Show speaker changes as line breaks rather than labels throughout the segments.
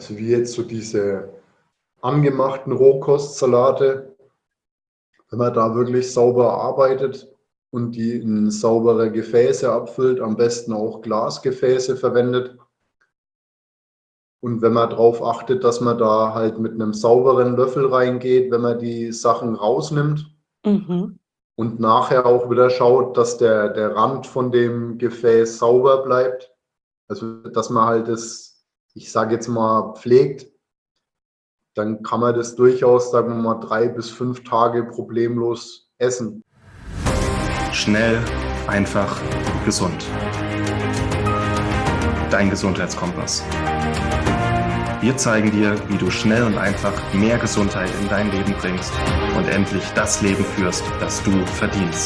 Also wie jetzt so diese angemachten Rohkostsalate, wenn man da wirklich sauber arbeitet und die in saubere Gefäße abfüllt, am besten auch Glasgefäße verwendet. Und wenn man darauf achtet, dass man da halt mit einem sauberen Löffel reingeht, wenn man die Sachen rausnimmt
Mhm.
und nachher auch wieder schaut, dass der Rand von dem Gefäß sauber bleibt. Also dass man halt das, ich sage jetzt mal, pflegt, dann kann man das durchaus, sagen wir mal, 3 bis 5 Tage problemlos essen.
Schnell, einfach, gesund. Dein Gesundheitskompass. Wir zeigen dir, wie du schnell und einfach mehr Gesundheit in dein Leben bringst und endlich das Leben führst, das du verdienst.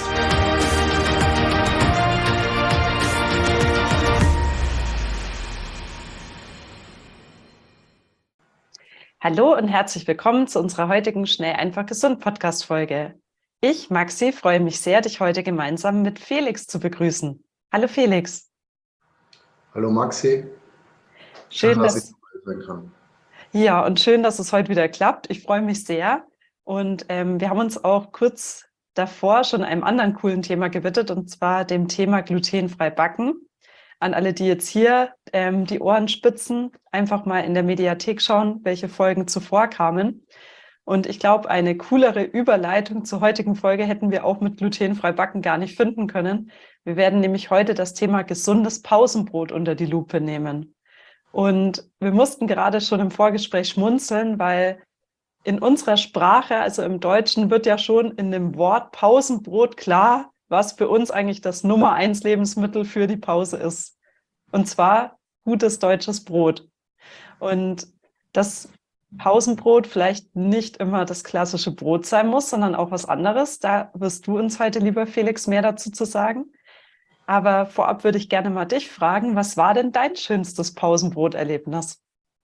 Hallo und herzlich willkommen zu unserer heutigen Schnell, einfach, gesund Podcast-Folge. Ich, Maxi, freue mich sehr, dich heute gemeinsam mit Felix zu begrüßen. Hallo Felix.
Hallo Maxi, schön,
Schön,
dass ich
dass
dabei sein kann.
Ja, und schön, dass es heute wieder klappt. Ich freue mich sehr. Und wir haben uns auch kurz davor schon einem anderen coolen Thema gewidmet, und zwar dem Thema glutenfrei backen. An alle, die jetzt hier die Ohren spitzen, einfach mal in der Mediathek schauen, welche Folgen zuvor kamen. Und ich glaube, eine coolere Überleitung zur heutigen Folge hätten wir auch mit glutenfrei backen gar nicht finden können. Wir werden nämlich heute das Thema gesundes Pausenbrot unter die Lupe nehmen. Und wir mussten gerade schon im Vorgespräch schmunzeln, weil in unserer Sprache, also im Deutschen, wird ja schon in dem Wort Pausenbrot klar, was für uns eigentlich das Nummer 1 Lebensmittel für die Pause ist. Und zwar gutes deutsches Brot. Und das Pausenbrot vielleicht nicht immer das klassische Brot sein muss, sondern auch was anderes. Da wirst du uns heute, lieber Felix, mehr dazu zu sagen. Aber vorab würde ich gerne mal dich fragen, was war denn dein schönstes Pausenbroterlebnis?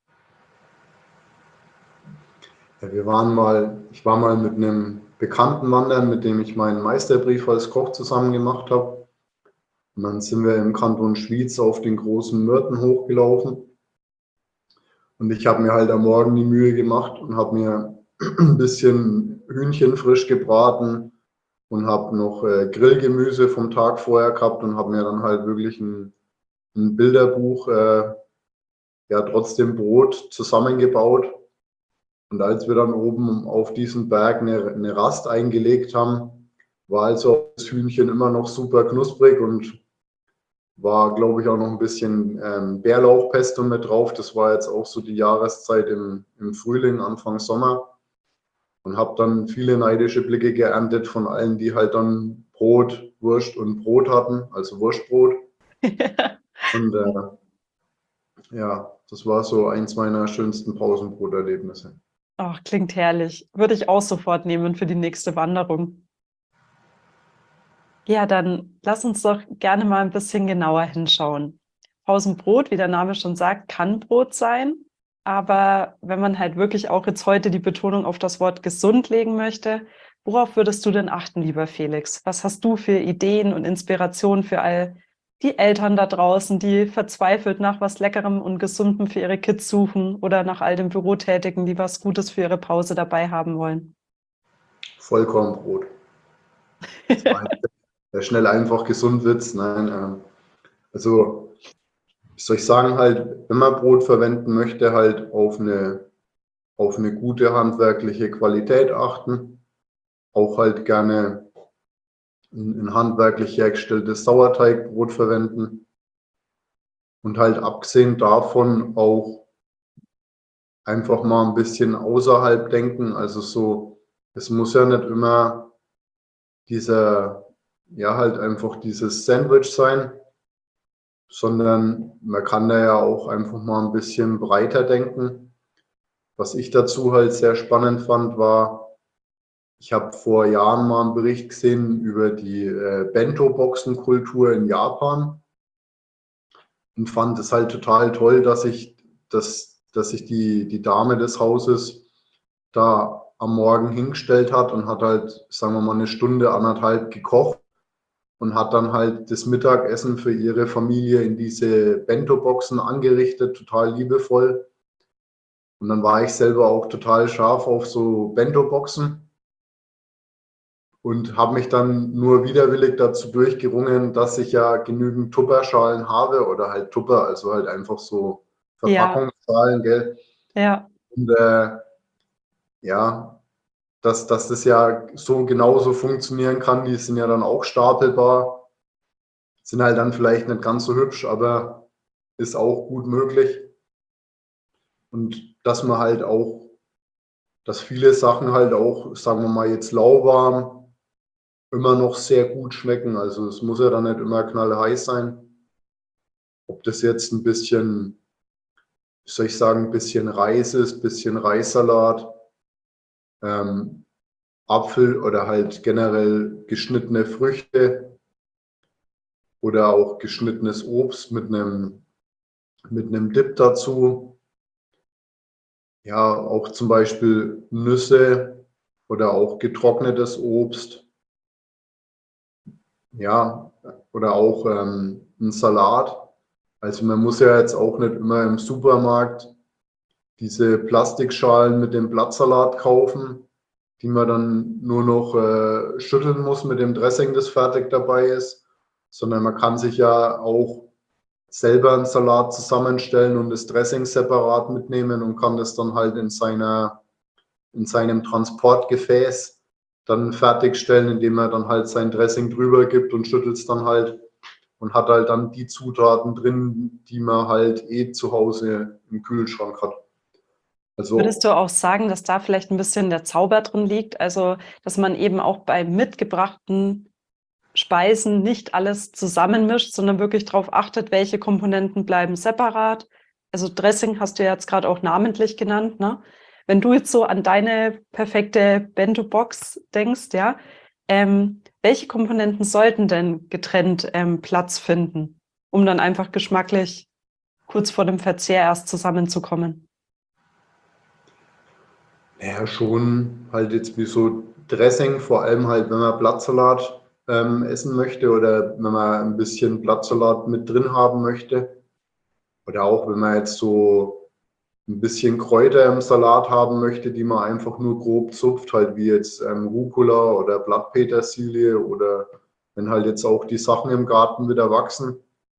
Ja, ich war mal mit einem Bekannten wandern, mit dem ich meinen Meisterbrief als Koch zusammen gemacht habe. Und dann sind wir im Kanton Schwyz auf den großen Mörten hochgelaufen. Und ich habe mir halt am Morgen die Mühe gemacht und habe mir ein bisschen Hühnchen frisch gebraten und habe noch Grillgemüse vom Tag vorher gehabt und habe mir dann halt wirklich ein Bilderbuch, ja, trotzdem Brot zusammengebaut. Und als wir dann oben auf diesen Berg eine Rast eingelegt haben, war also das Hühnchen immer noch super knusprig und war, glaube ich, auch noch ein bisschen Bärlauchpesto mit drauf. Das war jetzt auch so die Jahreszeit im Frühling, Anfang Sommer. Und habe dann viele neidische Blicke geerntet von allen, die halt dann Brot, Wurst und Brot hatten, also Wurstbrot. Und ja, das war so eins meiner schönsten Pausenbroterlebnisse.
Ach, klingt herrlich. Würde ich auch sofort nehmen für die nächste Wanderung. Ja, dann lass uns doch gerne mal ein bisschen genauer hinschauen. Pausenbrot, wie der Name schon sagt, kann Brot sein. Aber wenn man halt wirklich auch jetzt heute die Betonung auf das Wort gesund legen möchte, worauf würdest du denn achten, lieber Felix? Was hast du für Ideen und Inspirationen für all die Eltern da draußen, die verzweifelt nach was Leckerem und Gesundem für ihre Kids suchen oder nach all den Bürotätigen, die was Gutes für ihre Pause dabei haben wollen?
Vollkornbrot. Das war der schnell einfach gesund Witz. Nein, also wie soll ich sagen, halt, wenn man Brot verwenden möchte, halt auf eine gute handwerkliche Qualität achten. Auch halt gerne ein handwerklich hergestelltes Sauerteigbrot verwenden. Und halt abgesehen davon auch einfach mal ein bisschen außerhalb denken. Also so, es muss ja nicht immer dieser, ja, halt einfach dieses Sandwich sein, sondern man kann da ja auch einfach mal ein bisschen breiter denken. Was ich dazu halt sehr spannend fand, war, ich habe vor Jahren mal einen Bericht gesehen über die Bento-Boxen-Kultur in Japan und fand es halt total toll, dass sich die Dame des Hauses da am Morgen hingestellt hat und hat halt, sagen wir mal, eine Stunde, anderthalb gekocht und hat dann halt das Mittagessen für ihre Familie in diese Bento-Boxen angerichtet, total liebevoll. Und dann war ich selber auch total scharf auf so Bento-Boxen und habe mich dann nur widerwillig dazu durchgerungen, dass ich ja genügend Tupperschalen habe oder halt Tupper, also halt einfach so
Ja,
Verpackungsschalen, gell?
ja,
Und ja, dass das ja so genauso funktionieren kann, die sind ja dann auch stapelbar, sind halt dann vielleicht nicht ganz so hübsch, aber ist auch gut möglich. Und dass man halt auch, dass viele Sachen halt auch, sagen wir mal jetzt lauwarm, immer noch sehr gut schmecken. Also es muss ja dann nicht immer knallheiß sein. Ob das jetzt ein bisschen, wie soll ich sagen, ein bisschen Reis ist, ein bisschen Reissalat, ähm, Apfel oder halt generell geschnittene Früchte oder auch geschnittenes Obst mit einem Dip dazu. Ja, auch zum Beispiel Nüsse oder auch getrocknetes Obst. Ja, oder auch ein Salat. Also man muss ja jetzt auch nicht immer im Supermarkt diese Plastikschalen mit dem Blattsalat kaufen, die man dann nur noch schütteln muss mit dem Dressing, das fertig dabei ist, sondern man kann sich ja auch selber einen Salat zusammenstellen und das Dressing separat mitnehmen und kann das dann halt in seinem Transportgefäß dann fertigstellen, indem er dann halt sein Dressing drüber gibt und schüttelt es dann halt und hat halt dann die Zutaten drin, die man halt zu Hause im Kühlschrank hat.
würdest
Also
du auch sagen, dass da vielleicht ein bisschen der Zauber drin liegt? Also, dass man eben auch bei mitgebrachten Speisen nicht alles zusammenmischt, sondern wirklich darauf achtet, welche Komponenten bleiben separat. Also Dressing hast du ja jetzt gerade auch namentlich genannt, ne? Wenn du jetzt so an deine perfekte Bento-Box denkst, ja, welche Komponenten sollten denn getrennt Platz finden, um dann einfach geschmacklich kurz vor dem Verzehr erst zusammenzukommen?
ja, schon halt jetzt wie so Dressing, vor allem halt, wenn man Blattsalat essen möchte oder wenn man ein bisschen Blattsalat mit drin haben möchte. Oder auch wenn man jetzt so ein bisschen Kräuter im Salat haben möchte, die man einfach nur grob zupft, halt wie jetzt Rucola oder Blattpetersilie oder wenn halt jetzt auch die Sachen im Garten wieder wachsen.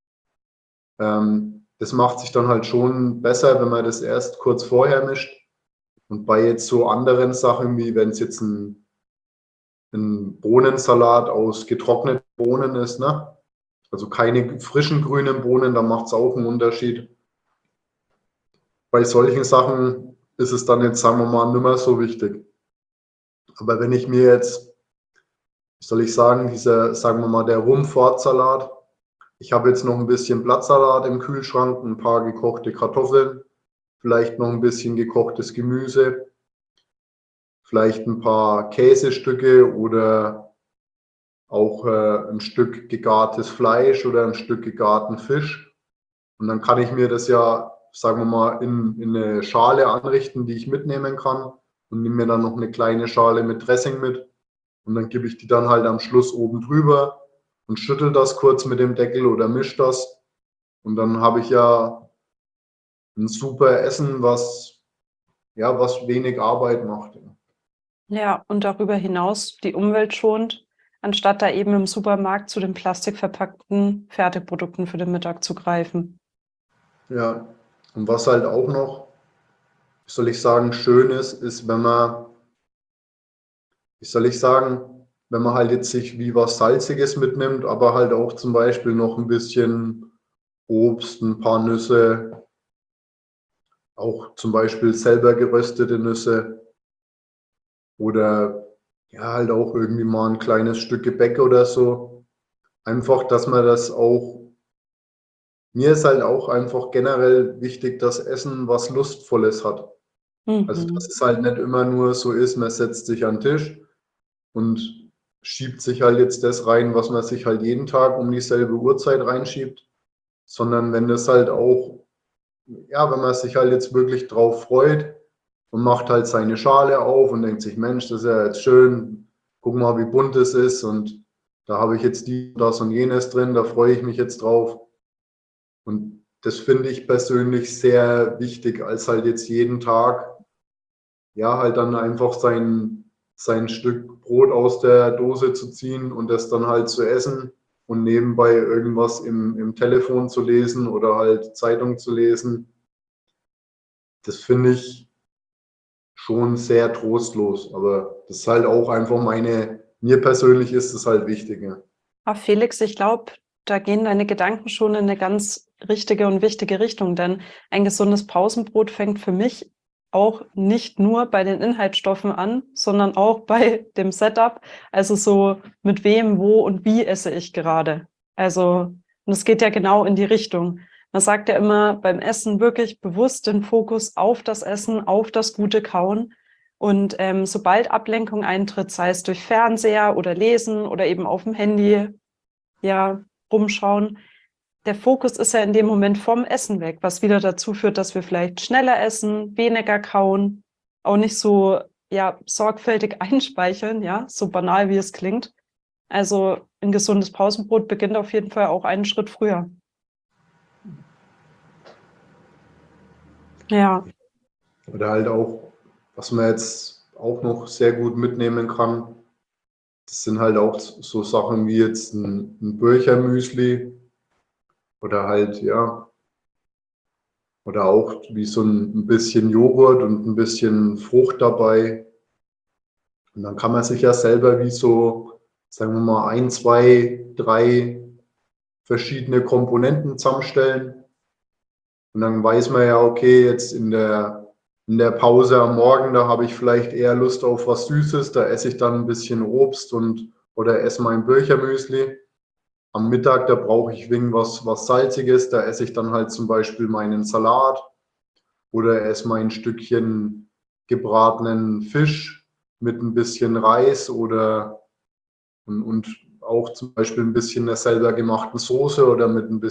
Das macht sich dann halt schon besser, wenn man das erst kurz vorher mischt. Und bei jetzt so anderen Sachen, wie wenn es jetzt ein Bohnensalat aus getrockneten Bohnen ist, ne? Also keine frischen grünen Bohnen, da macht es auch einen Unterschied. Bei solchen Sachen ist es dann jetzt, sagen wir mal, nicht mehr so wichtig. Aber wenn ich mir jetzt, wie soll ich sagen, dieser, sagen wir mal, der Rumfortsalat, ich habe jetzt noch ein bisschen Blattsalat im Kühlschrank, ein paar gekochte Kartoffeln, vielleicht noch ein bisschen gekochtes Gemüse, vielleicht ein paar Käsestücke oder auch ein Stück gegartes Fleisch oder ein Stück gegarten Fisch. Und dann kann ich mir das ja, sagen wir mal, in eine Schale anrichten, die ich mitnehmen kann und nehme mir dann noch eine kleine Schale mit Dressing mit. Und dann gebe ich die dann halt am Schluss oben drüber und schüttel das kurz mit dem Deckel oder misch das. Und dann habe ich ja ein super Essen, was wenig Arbeit macht.
Ja, und darüber hinaus die Umwelt schont, anstatt da eben im Supermarkt zu den plastikverpackten Fertigprodukten für den Mittag zu greifen.
Ja, und was halt auch noch, wie soll ich sagen, schön ist, wenn man, wie soll ich sagen, wenn man halt jetzt sich wie was Salziges mitnimmt, aber halt auch zum Beispiel noch ein bisschen Obst, ein paar Nüsse, auch zum Beispiel selber geröstete Nüsse oder ja, halt auch irgendwie mal ein kleines Stück Gebäck oder so. Einfach, dass man das auch, mir ist halt auch einfach generell wichtig, dass Essen was Lustvolles hat. Also, dass
Mhm.
es halt nicht immer nur so ist, man setzt sich an den Tisch und schiebt sich halt jetzt das rein, was man sich halt jeden Tag um dieselbe Uhrzeit reinschiebt, sondern wenn das halt auch, ja, wenn man sich halt jetzt wirklich drauf freut und macht halt seine Schale auf und denkt sich, Mensch, das ist ja jetzt schön, guck mal, wie bunt es ist und da habe ich jetzt dies, das und jenes drin, da freue ich mich jetzt drauf. Und das finde ich persönlich sehr wichtig, als halt jetzt jeden Tag, ja, halt dann einfach sein Stück Brot aus der Dose zu ziehen und das dann halt zu essen und nebenbei irgendwas im Telefon zu lesen oder halt Zeitung zu lesen. Das finde ich schon sehr trostlos, aber das ist halt auch einfach mir persönlich ist es halt wichtig. Ja.
Aber Felix, ich glaube, da gehen deine Gedanken schon in eine ganz richtige und wichtige Richtung, denn ein gesundes Pausenbrot fängt für mich auch nicht nur bei den Inhaltsstoffen an, sondern auch bei dem Setup, also so mit wem, wo und wie esse ich gerade. Also, und es geht ja genau in die Richtung. Man sagt ja immer beim Essen wirklich bewusst den Fokus auf das Essen, auf das gute Kauen. Und sobald Ablenkung eintritt, sei es durch Fernseher oder Lesen oder eben auf dem Handy, ja, rumschauen, der Fokus ist ja in dem Moment vom Essen weg, was wieder dazu führt, dass wir vielleicht schneller essen, weniger kauen, auch nicht so ja, sorgfältig einspeicheln, ja, so banal wie es klingt. Also ein gesundes Pausenbrot beginnt auf jeden Fall auch einen Schritt früher. Ja.
Oder halt auch, was man jetzt auch noch sehr gut mitnehmen kann, das sind halt auch so Sachen wie jetzt ein Birchermüsli oder halt, ja, oder auch wie so ein bisschen Joghurt und ein bisschen Frucht dabei. Und dann kann man sich ja selber wie so, sagen wir mal, 1, 2, 3 verschiedene Komponenten zusammenstellen. Und dann weiß man ja, okay, jetzt in der Pause am Morgen, da habe ich vielleicht eher Lust auf was Süßes, da esse ich dann ein bisschen Obst oder esse mein Birchermüsli. Am Mittag, da brauche ich irgendwas was Salziges, da esse ich dann halt zum Beispiel meinen Salat oder esse mein Stückchen gebratenen Fisch mit ein bisschen Reis und auch zum Beispiel ein bisschen der selber gemachten Soße oder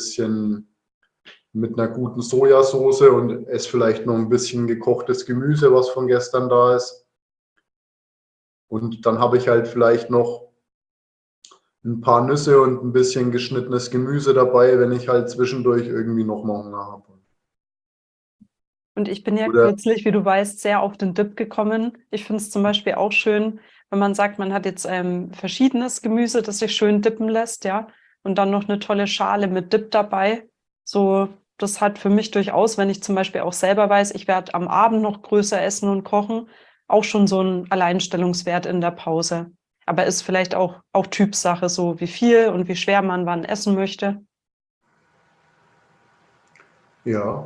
mit einer guten Sojasauce und esse vielleicht noch ein bisschen gekochtes Gemüse, was von gestern da ist. Und dann habe ich halt vielleicht noch ein paar Nüsse und ein bisschen geschnittenes Gemüse dabei, wenn ich halt zwischendurch irgendwie noch mal Hunger habe.
Und ich bin ja
Oder
kürzlich, wie du weißt, sehr auf den Dip gekommen. Ich finde es zum Beispiel auch schön, wenn man sagt, man hat jetzt verschiedenes Gemüse, das sich schön dippen lässt, ja, und dann noch eine tolle Schale mit Dip dabei. So, das hat für mich durchaus, wenn ich zum Beispiel auch selber weiß, ich werde am Abend noch größer essen und kochen, auch schon so ein Alleinstellungswert in der Pause. Aber ist vielleicht auch Typsache, so wie viel und wie schwer man wann essen möchte.
ja.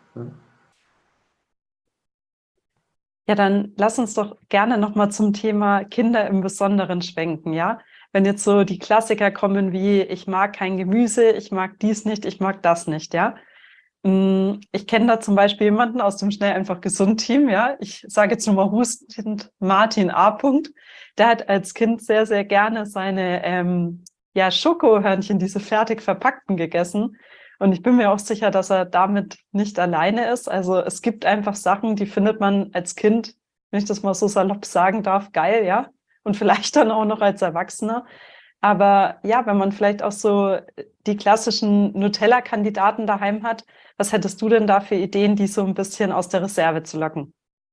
Ja, dann lass uns doch gerne nochmal zum Thema Kinder im Besonderen schwenken, ja? Wenn jetzt so die Klassiker kommen wie, ich mag kein Gemüse, ich mag dies nicht, ich mag das nicht, ja? Ich kenne da zum Beispiel jemanden aus dem Schnell einfach gesund Team, ja? Ich sage jetzt nur mal hustend Martin A. Punkt. Der hat als Kind sehr, sehr gerne seine ja, Schokohörnchen, diese fertig verpackten, gegessen. Und ich bin mir auch sicher, dass er damit nicht alleine ist. Also es gibt einfach Sachen, die findet man als Kind, wenn ich das mal so salopp sagen darf, geil, ja. Und vielleicht dann auch noch als Erwachsener. Aber ja, wenn man vielleicht auch so die klassischen Nutella-Kandidaten daheim hat, was hättest du denn da für Ideen, die so ein bisschen aus der Reserve zu locken?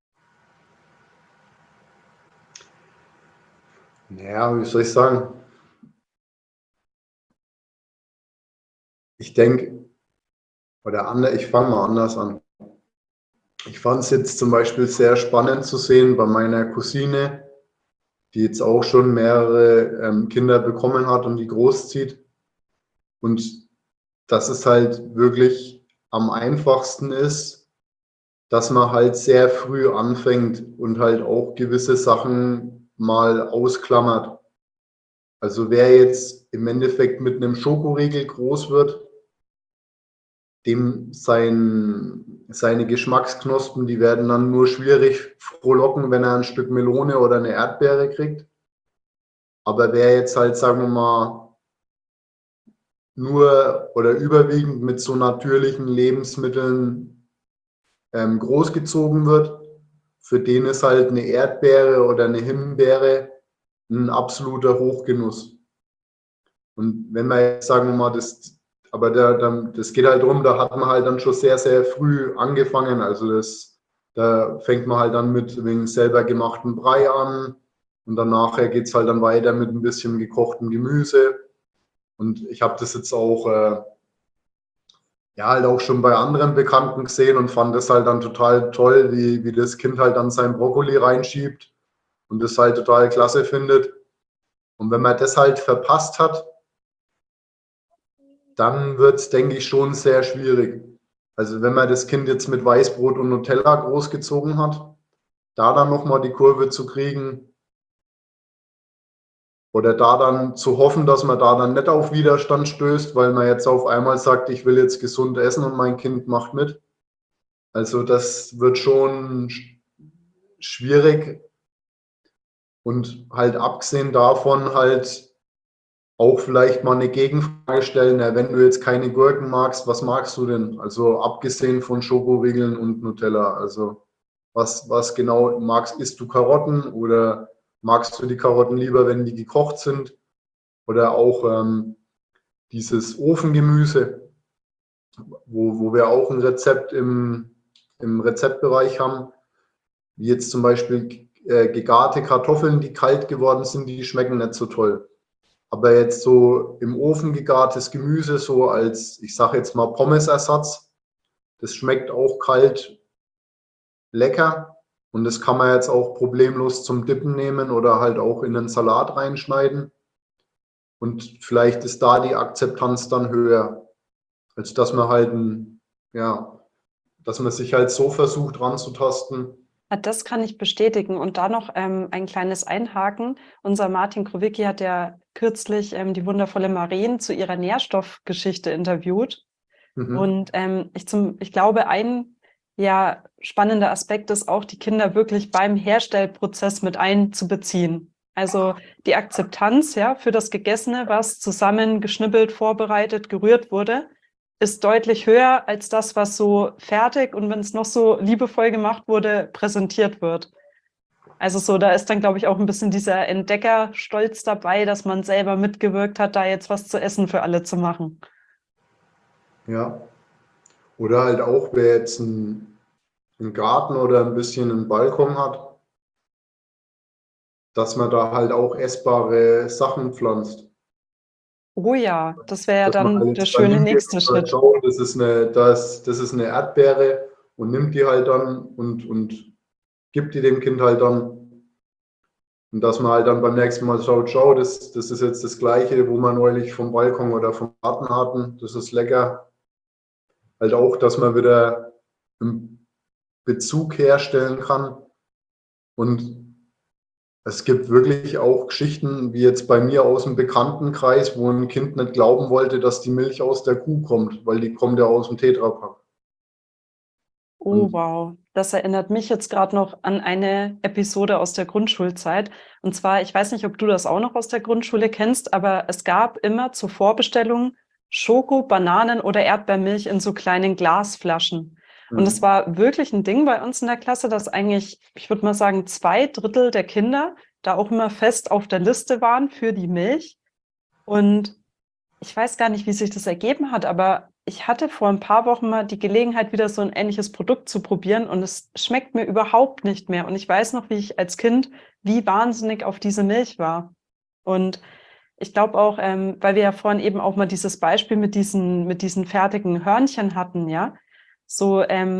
Naja, wie soll ich sagen? Ich denke, ich fange mal anders an. Ich fand es jetzt zum Beispiel sehr spannend zu sehen bei meiner Cousine, die jetzt auch schon mehrere Kinder bekommen hat und die großzieht. Und dass es halt wirklich am einfachsten ist, dass man halt sehr früh anfängt und halt auch gewisse Sachen mal ausklammert. Also wer jetzt im Endeffekt mit einem Schokoriegel groß wird, dem seine Geschmacksknospen, die werden dann nur schwierig frohlocken, wenn er ein Stück Melone oder eine Erdbeere kriegt. Aber wer jetzt halt, sagen wir mal, nur oder überwiegend mit so natürlichen Lebensmitteln großgezogen wird, für den ist halt eine Erdbeere oder eine Himbeere ein absoluter Hochgenuss. Und wenn man jetzt, sagen wir mal, aber das geht halt darum, da hat man halt dann schon sehr, sehr früh angefangen. Also da fängt man halt dann mit wegen selber gemachten Brei an und dann nachher geht es halt dann weiter mit ein bisschen gekochtem Gemüse. Und ich habe das jetzt auch, ja, halt auch schon bei anderen Bekannten gesehen und fand das halt dann total toll, wie das Kind halt dann sein Brokkoli reinschiebt und das halt total klasse findet. Und wenn man das halt verpasst hat, dann wird es, denke ich, schon sehr schwierig. Also wenn man das Kind jetzt mit Weißbrot und Nutella großgezogen hat, da dann nochmal die Kurve zu kriegen oder da dann zu hoffen, dass man da dann nicht auf Widerstand stößt, weil man jetzt auf einmal sagt, ich will jetzt gesund essen und mein Kind macht mit. Also das wird schon schwierig und halt abgesehen davon halt auch vielleicht mal eine Gegenfrage stellen, wenn du jetzt keine Gurken magst, was magst du denn? Also abgesehen von Schokoriegeln und Nutella, also was genau magst, isst du Karotten oder magst du die Karotten lieber, wenn die gekocht sind? Oder auch dieses Ofengemüse, wo wir auch ein Rezept im Rezeptbereich haben, wie jetzt zum Beispiel gegarte Kartoffeln, die kalt geworden sind, die schmecken nicht so toll. Aber jetzt so im Ofen gegartes Gemüse, so als, ich sage jetzt mal, Pommesersatz, das schmeckt auch kalt lecker und das kann man jetzt auch problemlos zum Dippen nehmen oder halt auch in einen Salat reinschneiden. Und vielleicht ist da die Akzeptanz dann höher, als dass man halt dass man sich halt so versucht ranzutasten.
Das kann ich bestätigen. Und da noch ein kleines Einhaken. Unser Martin Krowicki hat ja kürzlich die wundervolle Maren zu ihrer Nährstoffgeschichte interviewt.
Mhm.
Und ich glaube, ein spannender Aspekt ist auch, die Kinder wirklich beim Herstellprozess mit einzubeziehen. Also die Akzeptanz für das Gegessene, was zusammen geschnippelt, vorbereitet, gerührt wurde, ist deutlich höher als das, was so fertig und wenn es noch so liebevoll gemacht wurde, präsentiert wird. Also so, da ist dann, glaube ich, auch ein bisschen dieser Entdeckerstolz dabei, dass man selber mitgewirkt hat, da jetzt was zu essen für alle zu machen.
Ja. Oder halt auch, wer jetzt einen Garten oder ein bisschen einen Balkon hat, dass man da halt auch essbare Sachen pflanzt.
Oh ja, das wäre ja
Dass man
dann
halt
der
jetzt dann
schöne
hingeht
nächste
und sagt,
Schritt.
schau, das ist eine Erdbeere und nimmt die halt dann und gibt die dem Kind halt dann. Und dass man halt dann beim nächsten Mal schaut, schau, das ist jetzt das Gleiche, wo wir neulich vom Balkon oder vom Garten hatten. Das ist lecker. Halt auch, dass man wieder einen Bezug herstellen kann. Und es gibt wirklich auch Geschichten, wie jetzt bei mir aus dem Bekanntenkreis, wo ein Kind nicht glauben wollte, dass die Milch aus der Kuh kommt, weil die kommt ja aus dem Tetrapack.
Oh,
Und
wow. Das erinnert mich jetzt gerade noch an eine Episode aus der Grundschulzeit. Und zwar, ich weiß nicht, ob du das auch noch aus der Grundschule kennst, aber es gab immer zur Vorbestellung Schoko, Bananen oder Erdbeermilch in so kleinen Glasflaschen. Und es war wirklich ein Ding bei uns in der Klasse, dass eigentlich, ich würde mal sagen, 2/3 der Kinder da auch immer fest auf der Liste waren für die Milch. Und ich weiß gar nicht, wie sich das ergeben hat, aber ich hatte vor ein paar Wochen mal die Gelegenheit, wieder so ein ähnliches Produkt zu probieren und es schmeckt mir überhaupt nicht mehr. Und ich weiß noch, wie ich als Kind wie wahnsinnig auf diese Milch war. Und ich glaube auch, weil wir ja vorhin eben auch mal dieses Beispiel mit diesen fertigen Hörnchen hatten, ja, so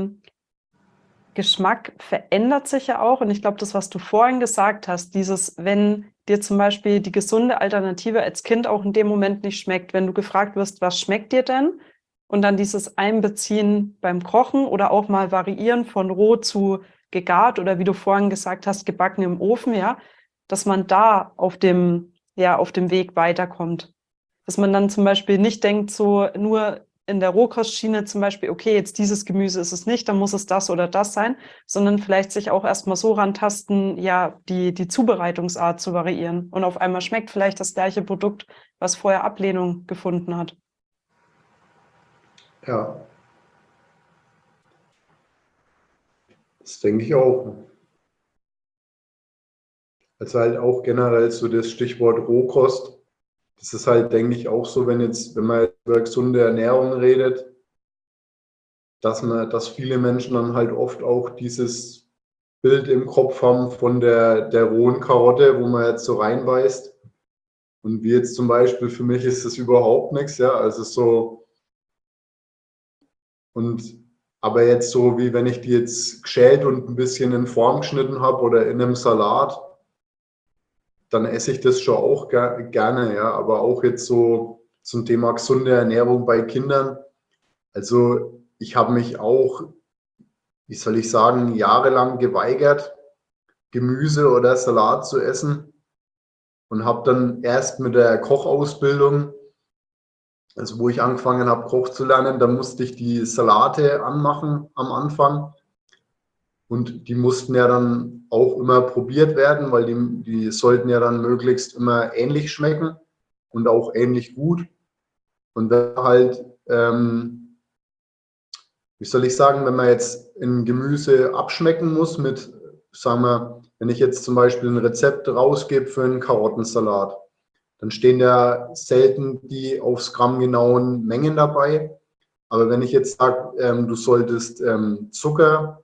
Geschmack verändert sich ja auch. Und ich glaube, das, was du vorhin gesagt hast, wenn dir zum Beispiel die gesunde Alternative als Kind auch in dem Moment nicht schmeckt, wenn du gefragt wirst, was schmeckt dir denn? Und dann dieses Einbeziehen beim Kochen oder auch mal variieren von roh zu gegart oder wie du vorhin gesagt hast, gebacken im Ofen, ja, dass man da auf dem Weg weiterkommt. Dass man dann zum Beispiel nicht denkt, so nur in der Rohkostschiene zum Beispiel, okay, jetzt dieses Gemüse ist es nicht, dann muss es das oder das sein, sondern vielleicht sich auch erstmal so rantasten, ja, die Zubereitungsart zu variieren. Und auf einmal schmeckt vielleicht das gleiche Produkt, was vorher Ablehnung gefunden hat.
ja, das denke ich auch. Also halt auch generell so das Stichwort Rohkost. Das ist halt, denke ich, auch so, wenn man über gesunde Ernährung redet, dass viele Menschen dann halt oft auch dieses Bild im Kopf haben von der rohen Karotte, wo man jetzt so reinbeißt. Und wie jetzt zum Beispiel, für mich ist das überhaupt nichts, ja, also so, aber jetzt so, wie wenn ich die jetzt geschält und ein bisschen in Form geschnitten habe oder in einem Salat, dann esse ich das schon auch gerne, ja, aber auch jetzt so zum Thema gesunde Ernährung bei Kindern. Also ich habe mich auch, wie soll ich sagen, jahrelang geweigert, Gemüse oder Salat zu essen und habe dann erst mit der Kochausbildung, also wo ich angefangen habe, Koch zu lernen, da musste ich die Salate anmachen am Anfang und die mussten ja dann auch immer probiert werden, weil die sollten ja dann möglichst immer ähnlich schmecken und auch ähnlich gut. Und wenn halt, wie soll ich sagen, wenn man jetzt ein Gemüse abschmecken muss mit, sagen wir, wenn ich jetzt zum Beispiel ein Rezept rausgebe für einen Karottensalat, dann stehen ja selten die aufs Gramm genauen Mengen dabei. Aber wenn ich jetzt sage, du solltest Zucker,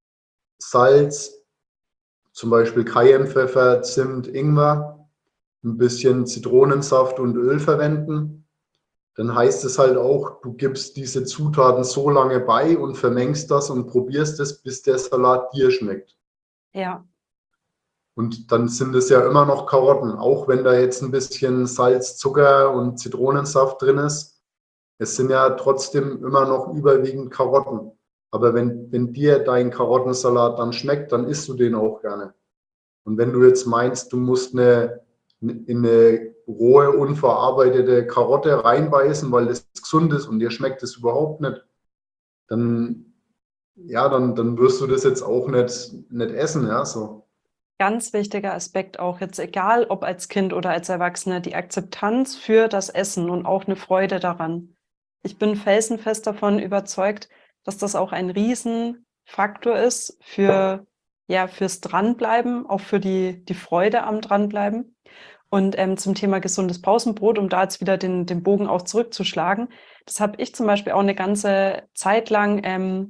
Salz, zum Beispiel Cayennepfeffer, Zimt, Ingwer, ein bisschen Zitronensaft und Öl verwenden, dann heißt es halt auch, du gibst diese Zutaten so lange bei und vermengst das und probierst es, bis der Salat dir schmeckt.
Ja.
Und dann sind es ja immer noch Karotten, auch wenn da jetzt ein bisschen Salz, Zucker und Zitronensaft drin ist. Es sind ja trotzdem immer noch überwiegend Karotten. Aber wenn dir dein Karottensalat dann schmeckt, dann isst du den auch gerne. Und wenn du jetzt meinst, du musst in eine rohe, unverarbeitete Karotte reinbeißen, weil das gesund ist und dir schmeckt es überhaupt nicht, dann wirst du das jetzt auch nicht essen, ja, so.
Ganz wichtiger Aspekt auch jetzt, egal ob als Kind oder als Erwachsener, die Akzeptanz für das Essen und auch eine Freude daran. Ich bin felsenfest davon überzeugt, dass das auch ein Riesenfaktor ist fürs Dranbleiben, auch für die Freude am Dranbleiben. Und zum Thema gesundes Pausenbrot, um da jetzt wieder den Bogen auch zurückzuschlagen, das habe ich zum Beispiel auch eine ganze Zeit lang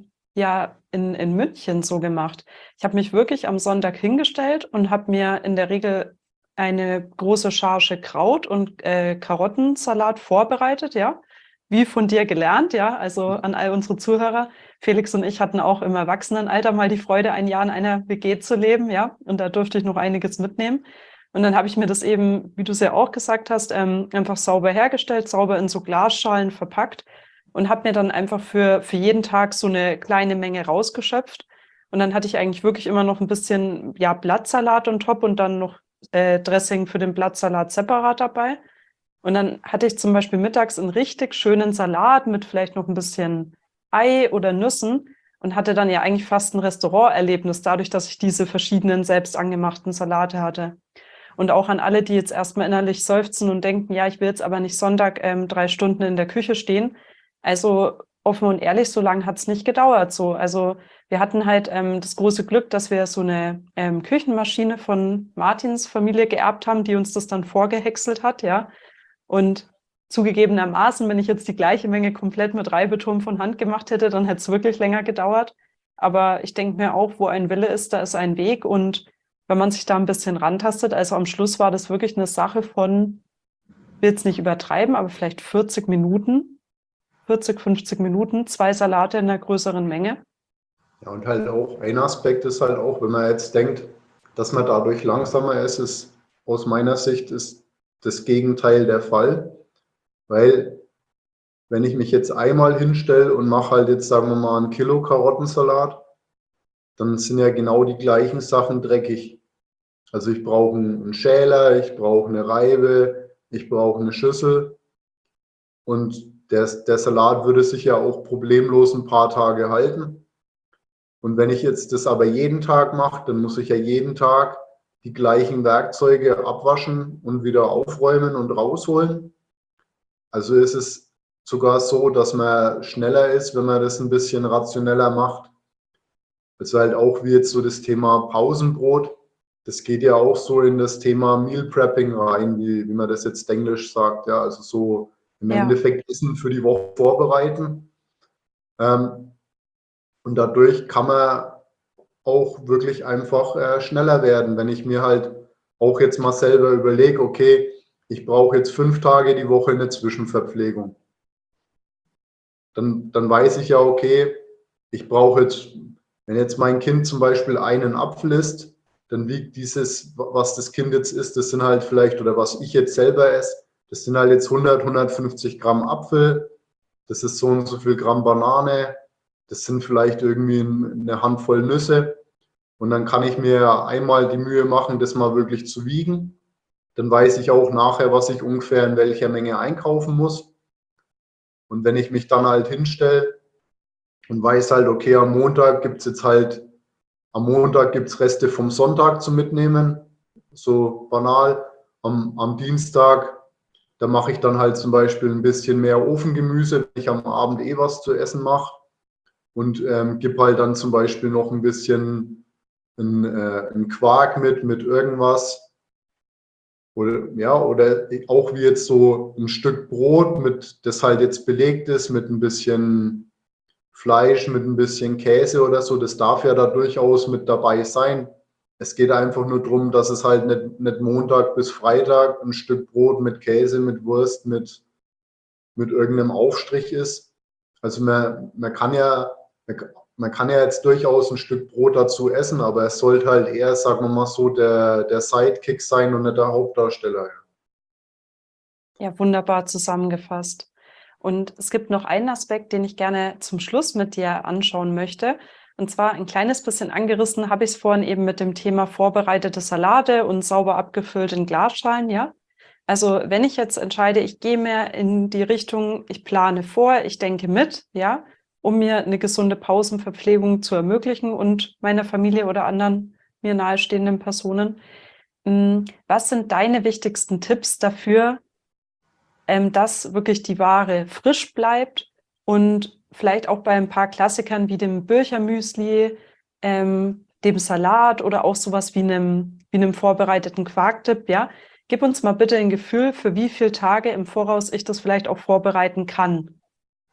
in München so gemacht. Ich habe mich wirklich am Sonntag hingestellt und habe mir in der Regel eine große Charge Kraut und Karottensalat vorbereitet, ja, wie von dir gelernt, ja, also an all unsere Zuhörer. Felix und ich hatten auch im Erwachsenenalter mal die Freude, ein Jahr in einer WG zu leben, ja, und da durfte ich noch einiges mitnehmen. Und dann habe ich mir das eben, wie du es ja auch gesagt hast, einfach sauber hergestellt, sauber in so Glasschalen verpackt und habe mir dann einfach für jeden Tag so eine kleine Menge rausgeschöpft. Und dann hatte ich eigentlich wirklich immer noch ein bisschen Blattsalat on top und dann noch Dressing für den Blattsalat separat dabei. Und dann hatte ich zum Beispiel mittags einen richtig schönen Salat mit vielleicht noch ein bisschen Ei oder Nüssen und hatte dann ja eigentlich fast ein Restauranterlebnis dadurch, dass ich diese verschiedenen selbst angemachten Salate hatte. Und auch an alle, die jetzt erstmal innerlich seufzen und denken, ja, ich will jetzt aber nicht Sonntag 3 Stunden in der Küche stehen. Also offen und ehrlich, so lange hat es nicht gedauert. So. Also wir hatten halt das große Glück, dass wir so eine Küchenmaschine von Martins Familie geerbt haben, die uns das dann vorgehäckselt hat, ja. Und zugegebenermaßen, wenn ich jetzt die gleiche Menge komplett mit Reibeturm von Hand gemacht hätte, dann hätte es wirklich länger gedauert. Aber ich denke mir auch, wo ein Wille ist, da ist ein Weg. Und wenn man sich da ein bisschen rantastet, also am Schluss war das wirklich eine Sache von, ich will jetzt nicht übertreiben, aber vielleicht 40 Minuten, 50 Minuten, 2 Salate in einer größeren Menge.
Ja, und halt auch ein Aspekt ist halt auch, wenn man jetzt denkt, dass man dadurch langsamer ist aus meiner Sicht ist das Gegenteil der Fall, weil wenn ich mich jetzt einmal hinstelle und mache halt jetzt, sagen wir mal, 1 Kilo Karottensalat, dann sind ja genau die gleichen Sachen dreckig. Also ich brauche einen Schäler, ich brauche eine Reibe, ich brauche eine Schüssel und der Salat würde sich ja auch problemlos ein paar Tage halten. Und wenn ich jetzt das aber jeden Tag mache, dann muss ich ja jeden Tag die gleichen Werkzeuge abwaschen und wieder aufräumen und rausholen. Also ist es sogar so, dass man schneller ist, wenn man das ein bisschen rationeller macht. Also halt auch wie jetzt so das Thema Pausenbrot. Das geht ja auch so in das Thema Meal Prepping rein, wie man das jetzt englisch sagt. Ja, also so im
Ja.
Endeffekt Essen für die Woche vorbereiten. Und dadurch kann man auch wirklich einfach schneller werden, wenn ich mir halt auch jetzt mal selber überlege, okay, ich brauche jetzt 5 Tage die Woche eine Zwischenverpflegung. Dann weiß ich ja, okay, ich brauche jetzt, wenn jetzt mein Kind zum Beispiel einen Apfel isst, dann wiegt dieses, was das Kind jetzt isst, das sind halt vielleicht, oder was ich jetzt selber esse, das sind halt jetzt 100, 150 Gramm Apfel, das ist so und so viel Gramm Banane, das sind vielleicht irgendwie eine Handvoll Nüsse. Und dann kann ich mir einmal die Mühe machen, das mal wirklich zu wiegen. Dann weiß ich auch nachher, was ich ungefähr in welcher Menge einkaufen muss. Und wenn ich mich dann halt hinstelle und weiß halt, okay, am Montag gibt es Reste vom Sonntag zu mitnehmen, so banal. Am Dienstag, da mache ich dann halt zum Beispiel ein bisschen mehr Ofengemüse, wenn ich am Abend was zu essen mache. Und gebe halt dann zum Beispiel noch ein bisschen einen Quark mit irgendwas. Oder auch wie jetzt so ein Stück Brot, das halt jetzt belegt ist mit ein bisschen Fleisch, mit ein bisschen Käse oder so. Das darf ja da durchaus mit dabei sein. Es geht einfach nur darum, dass es halt nicht Montag bis Freitag ein Stück Brot mit Käse, mit Wurst, mit irgendeinem Aufstrich ist. Also man kann ja jetzt durchaus ein Stück Brot dazu essen, aber es sollte halt eher, sagen wir mal so, der Sidekick sein und nicht der Hauptdarsteller.
Ja, wunderbar zusammengefasst. Und es gibt noch einen Aspekt, den ich gerne zum Schluss mit dir anschauen möchte. Und zwar ein kleines bisschen angerissen habe ich es vorhin eben mit dem Thema vorbereitete Salate und sauber abgefüllt in Glasschalen, ja. Also wenn ich jetzt entscheide, ich gehe mehr in die Richtung, ich plane vor, ich denke mit, ja, um mir eine gesunde Pausenverpflegung zu ermöglichen und meiner Familie oder anderen mir nahestehenden Personen. Was sind deine wichtigsten Tipps dafür, dass wirklich die Ware frisch bleibt und vielleicht auch bei ein paar Klassikern wie dem Birchermüsli, dem Salat oder auch sowas wie einem vorbereiteten Quarkdip, ja? Gib uns mal bitte ein Gefühl, für wie viele Tage im Voraus ich das vielleicht auch vorbereiten kann.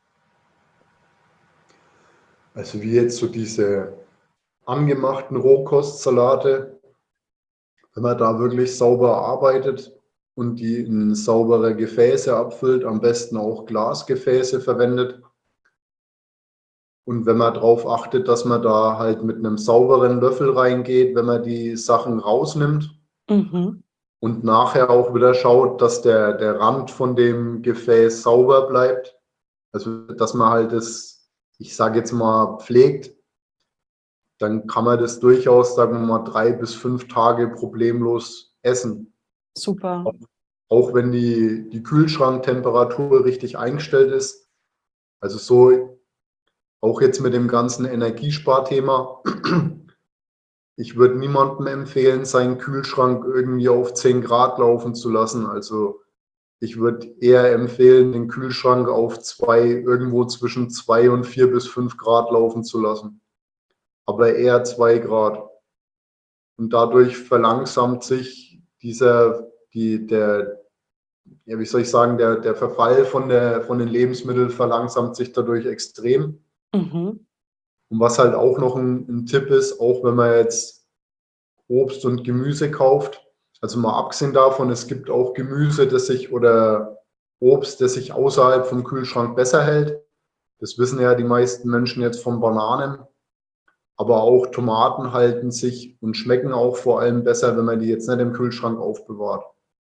Also wie jetzt so diese angemachten Rohkostsalate, wenn man da wirklich sauber arbeitet und die in saubere Gefäße abfüllt, am besten auch Glasgefäße verwendet. Und wenn man darauf achtet, dass man da halt mit einem sauberen Löffel reingeht, wenn man die Sachen rausnimmt
Mhm.
und nachher auch wieder schaut, dass der Rand von dem Gefäß sauber bleibt. Also dass man halt das, ich sage jetzt mal, pflegt, dann kann man das durchaus, sagen wir mal, 3 bis 5 Tage problemlos essen.
Super.
Auch wenn die Kühlschranktemperatur richtig eingestellt ist. Also so auch jetzt mit dem ganzen Energiesparthema. Ich würde niemandem empfehlen, seinen Kühlschrank irgendwie auf 10 Grad laufen zu lassen. Also ich würde eher empfehlen, den Kühlschrank auf irgendwo zwischen 2 und 4 bis 5 Grad laufen zu lassen. Aber eher 2 Grad. Und dadurch verlangsamt sich wie soll ich sagen, der Verfall von den Lebensmitteln verlangsamt sich dadurch extrem.
Mhm.
Und was halt auch noch ein Tipp ist, auch wenn man jetzt Obst und Gemüse kauft, also mal abgesehen davon, es gibt auch Gemüse, oder Obst, das sich außerhalb vom Kühlschrank besser hält. Das wissen ja die meisten Menschen jetzt von Bananen. Aber auch Tomaten halten sich und schmecken auch vor allem besser, wenn man die jetzt nicht im Kühlschrank aufbewahrt.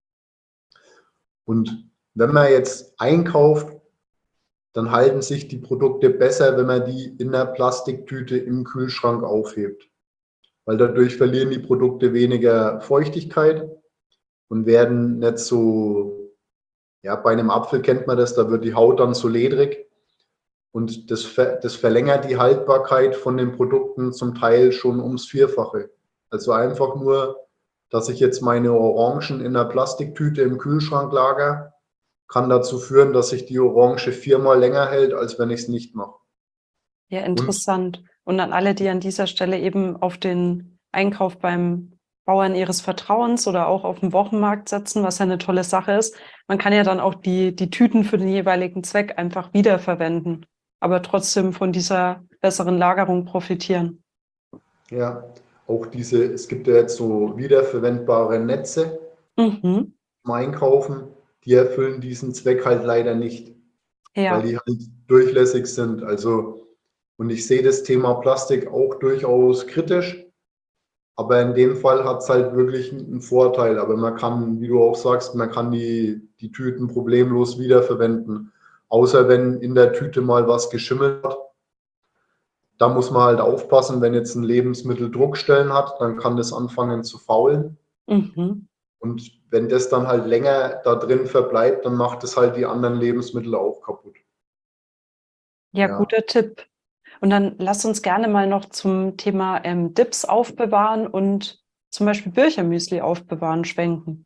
Und wenn man jetzt einkauft, dann halten sich die Produkte besser, wenn man die in der Plastiktüte im Kühlschrank aufhebt. Weil dadurch verlieren die Produkte weniger Feuchtigkeit und werden nicht so, ja, bei einem Apfel kennt man das, da wird die Haut dann so ledrig und das verlängert die Haltbarkeit von den Produkten zum Teil schon ums Vierfache. Also einfach nur, dass ich jetzt meine Orangen in einer Plastiktüte im Kühlschrank lagere, kann dazu führen, dass sich die Orange 4-mal länger hält, als wenn ich es nicht mache.
Ja,
Und
interessant. Und an alle, die an dieser Stelle eben auf den Einkauf beim Bauern ihres Vertrauens oder auch auf dem Wochenmarkt setzen, was ja eine tolle Sache ist. Man kann ja dann auch die Tüten für den jeweiligen Zweck einfach wiederverwenden, aber trotzdem von dieser besseren Lagerung profitieren.
Ja, auch es gibt ja jetzt so wiederverwendbare Netze
Mhm.
zum Einkaufen, die erfüllen diesen Zweck halt leider nicht, weil
Ja,
die halt durchlässig sind. Also, und ich sehe das Thema Plastik auch durchaus kritisch, aber in dem Fall hat es halt wirklich einen Vorteil. Aber man kann, wie du auch sagst, man kann die Tüten problemlos wiederverwenden. Außer wenn in der Tüte mal was geschimmelt hat. Da muss man halt aufpassen, wenn jetzt ein Lebensmittel Druckstellen hat, dann kann das anfangen zu faulen.
mhm.
Und wenn das dann halt länger da drin verbleibt, dann macht es halt die anderen Lebensmittel auch kaputt.
Ja,
Ja,
guter Tipp. Und dann lass uns gerne mal noch zum Thema Dips aufbewahren und zum Beispiel Birchermüsli aufbewahren schwenken.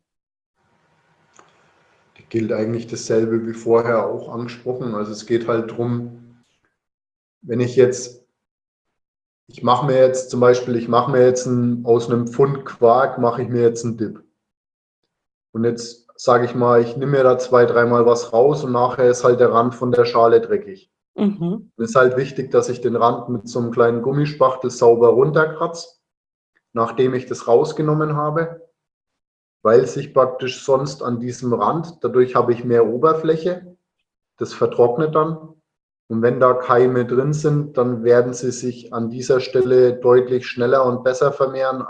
gilt eigentlich dasselbe wie vorher auch angesprochen. Also es geht halt darum, wenn ich mache mir jetzt zum Beispiel, aus einem Pfund Quark mache ich mir jetzt einen Dip. Und jetzt sage ich mal, ich nehme mir da 2, dreimal was raus und nachher ist halt der Rand von der Schale dreckig.
Mhm.
Es ist halt wichtig, dass ich den Rand mit so einem kleinen Gummispachtel sauber runterkratze, nachdem ich das rausgenommen habe, weil sich praktisch sonst an diesem Rand, dadurch habe ich mehr Oberfläche, das vertrocknet dann. Und wenn da Keime drin sind, dann werden sie sich an dieser Stelle deutlich schneller und besser vermehren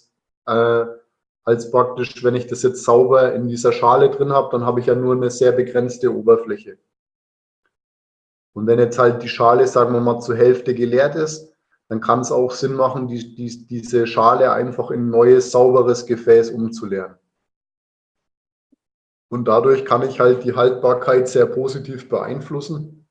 als praktisch, wenn ich das jetzt sauber in dieser Schale drin habe, dann habe ich ja nur eine sehr begrenzte Oberfläche. Und wenn jetzt halt die Schale, sagen wir mal, zur Hälfte geleert ist, dann kann es auch Sinn machen, diese Schale einfach in ein neues, sauberes Gefäß umzuleeren. Und dadurch kann ich halt die Haltbarkeit sehr positiv beeinflussen.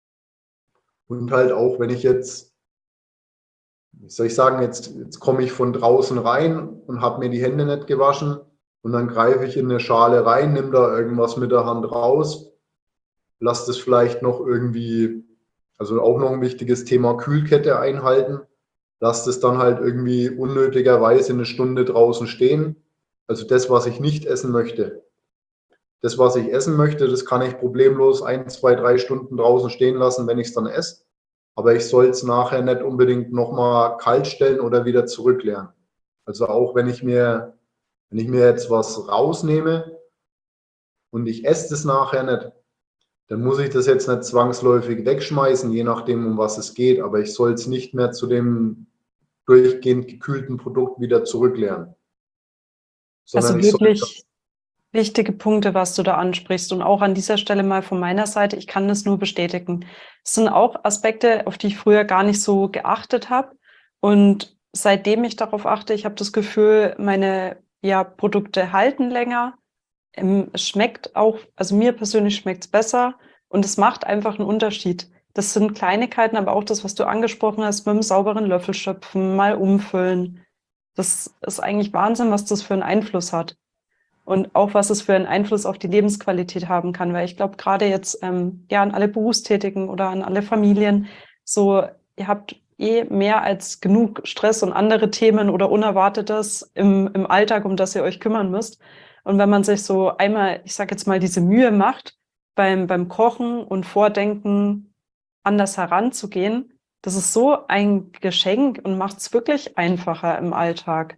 Und halt auch, wenn ich jetzt, wie soll ich sagen, jetzt komme ich von draußen rein und habe mir die Hände nicht gewaschen und dann greife ich in eine Schale rein, nehme da irgendwas mit der Hand raus, lasse das vielleicht noch irgendwie, also auch noch ein wichtiges Thema Kühlkette einhalten, lasse das dann halt irgendwie unnötigerweise eine Stunde draußen stehen. Also das, was ich nicht essen möchte. Das, was ich essen möchte, das kann ich problemlos 1, 2, 3 Stunden draußen stehen lassen, wenn ich es dann esse. Aber ich soll es nachher nicht unbedingt nochmal kalt stellen oder wieder zurückleeren. Also auch wenn ich mir jetzt was rausnehme und ich esse das nachher nicht, dann muss ich das jetzt nicht zwangsläufig wegschmeißen, je nachdem, um was es geht. Aber ich soll es nicht mehr zu dem durchgehend gekühlten Produkt wieder zurückleeren, sondern
Also
ich soll
wirklich wichtige Punkte, was du da ansprichst. Und auch an dieser Stelle mal von meiner Seite, ich kann das nur bestätigen. Es sind auch Aspekte, auf die ich früher gar nicht so geachtet habe. Und seitdem ich darauf achte, ich habe das Gefühl, meine Produkte halten länger. Es schmeckt auch, also mir persönlich schmeckt es besser und es macht einfach einen Unterschied. Das sind Kleinigkeiten, aber auch das, was du angesprochen hast, mit einem sauberen Löffel schöpfen, mal umfüllen. Das ist eigentlich Wahnsinn, was das für einen Einfluss hat. Und auch, was es für einen Einfluss auf die Lebensqualität haben kann. Weil ich glaube, gerade jetzt an alle Berufstätigen oder an alle Familien, so, ihr habt mehr als genug Stress und andere Themen oder Unerwartetes im Alltag, um das ihr euch kümmern müsst. Und wenn man sich so einmal, ich sage jetzt mal, diese Mühe macht, beim Kochen und Vordenken anders heranzugehen, das ist so ein Geschenk und macht es wirklich einfacher im Alltag.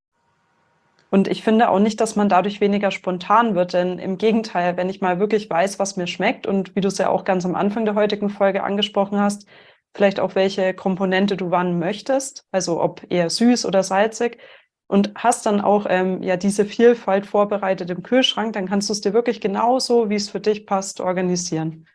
Und ich finde auch nicht, dass man dadurch weniger spontan wird, denn im Gegenteil, wenn ich mal wirklich weiß, was mir schmeckt und wie du es ja auch ganz am Anfang der heutigen Folge angesprochen hast, vielleicht auch welche Komponente du wann möchtest, also ob eher süß oder salzig und hast dann auch diese Vielfalt vorbereitet im Kühlschrank, dann kannst du es dir wirklich genauso, wie es für dich passt, organisieren.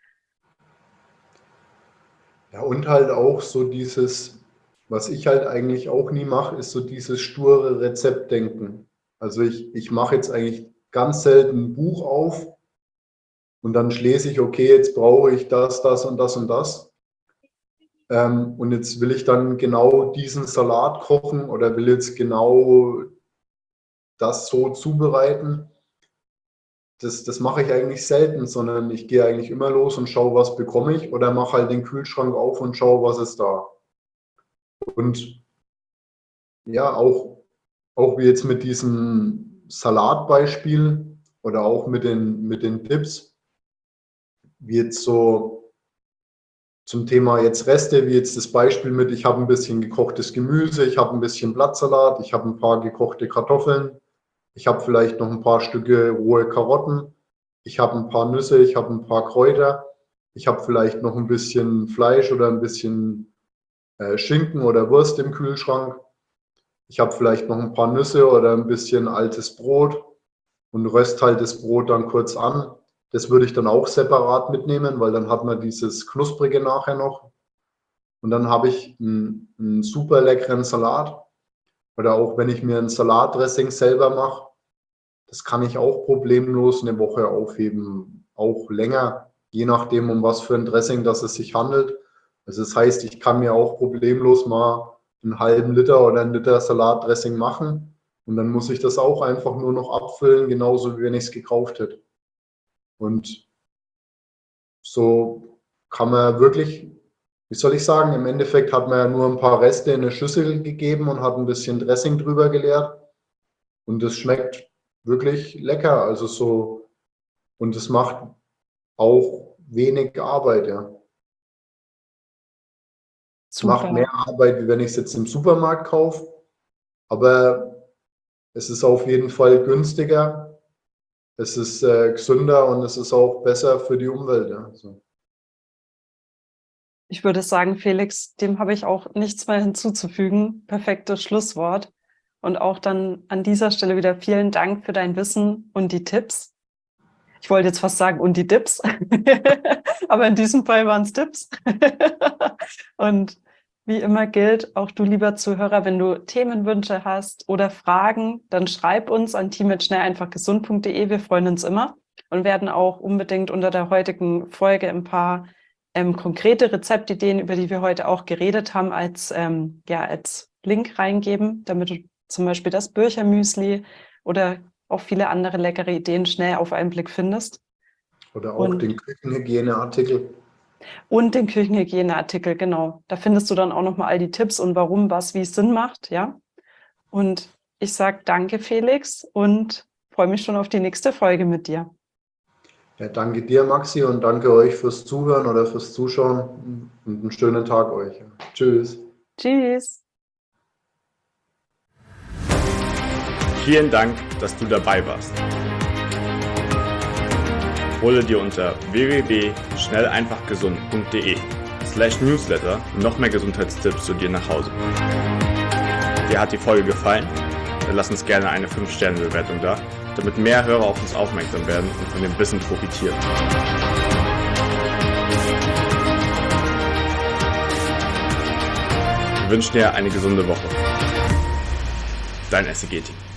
Ja, und halt auch so was ich halt eigentlich auch nie mache, ist so dieses sture Rezeptdenken. Also ich mache jetzt eigentlich ganz selten ein Buch auf und dann schließe ich, okay, jetzt brauche ich das, das und das und das. Und jetzt will ich dann genau diesen Salat kochen oder will jetzt genau das so zubereiten. Das mache ich eigentlich selten, sondern ich gehe eigentlich immer los und schaue, was bekomme ich oder mache halt den Kühlschrank auf und schaue, was ist da. Und ja, auch auch wie jetzt mit diesem Salatbeispiel oder auch mit den Tipps, wie jetzt so zum Thema jetzt Reste, wie jetzt das Beispiel mit, ich habe ein bisschen gekochtes Gemüse, ich habe ein bisschen Blattsalat, ich habe ein paar gekochte Kartoffeln, ich habe vielleicht noch ein paar Stücke rohe Karotten, ich habe ein paar Nüsse, ich habe ein paar Kräuter, ich habe vielleicht noch ein bisschen Fleisch oder ein bisschen Schinken oder Wurst im Kühlschrank. Ich habe vielleicht noch ein paar Nüsse oder ein bisschen altes Brot und röst halt das Brot dann kurz an. Das würde ich dann auch separat mitnehmen, weil dann hat man dieses Knusprige nachher noch. Und dann habe ich einen super leckeren Salat. Oder auch wenn ich mir ein Salatdressing selber mache, das kann ich auch problemlos eine Woche aufheben, auch länger, je nachdem, um was für ein Dressing das es sich handelt. Also das heißt, ich kann mir auch problemlos mal einen halben Liter oder einen Liter Salatdressing machen und dann muss ich das auch einfach nur noch abfüllen, genauso wie wenn ich es gekauft hätte. Und so kann man wirklich, wie soll ich sagen, im Endeffekt hat man ja nur ein paar Reste in eine Schüssel gegeben und hat ein bisschen Dressing drüber geleert und es schmeckt wirklich lecker, also so, und es macht auch wenig Arbeit, ja. Es macht mehr Arbeit, wie wenn ich es jetzt im Supermarkt kaufe, aber es ist auf jeden Fall günstiger, es ist gesünder und es ist auch besser für die Umwelt. Ja. So.
Ich würde sagen, Felix, dem habe ich auch nichts mehr hinzuzufügen. Perfektes Schlusswort. Und auch dann an dieser Stelle wieder vielen Dank für dein Wissen und die Tipps. Ich wollte jetzt fast sagen, und die Tipps. Aber in diesem Fall waren es Tipps. Und wie immer gilt, auch du, lieber Zuhörer, wenn du Themenwünsche hast oder Fragen, dann schreib uns an team@schnelleinfachgesund.de. Wir freuen uns immer und werden auch unbedingt unter der heutigen Folge ein paar konkrete Rezeptideen, über die wir heute auch geredet haben, als Link reingeben, damit du zum Beispiel das Birchermüsli oder auch viele andere leckere Ideen schnell auf einen Blick findest.
Oder auch den Küchenhygieneartikel.
Und den Küchenhygieneartikel, genau. Da findest du dann auch nochmal all die Tipps und warum, was, wie es Sinn macht, ja. Und ich sage danke, Felix, und freue mich schon auf die nächste Folge mit dir.
Ja, danke dir, Maxi, und danke euch fürs Zuhören oder fürs Zuschauen und einen schönen Tag euch. Tschüss.
Tschüss.
Vielen Dank, dass du dabei warst. Hole dir unter www.schnelleinfachgesund.de/newsletter noch mehr Gesundheitstipps zu dir nach Hause. Dir hat die Folge gefallen? Dann lass uns gerne eine 5-Sterne-Bewertung da, damit mehr Hörer auf uns aufmerksam werden und von dem Wissen profitieren. Wir wünschen dir eine gesunde Woche. Dein SEG-Team.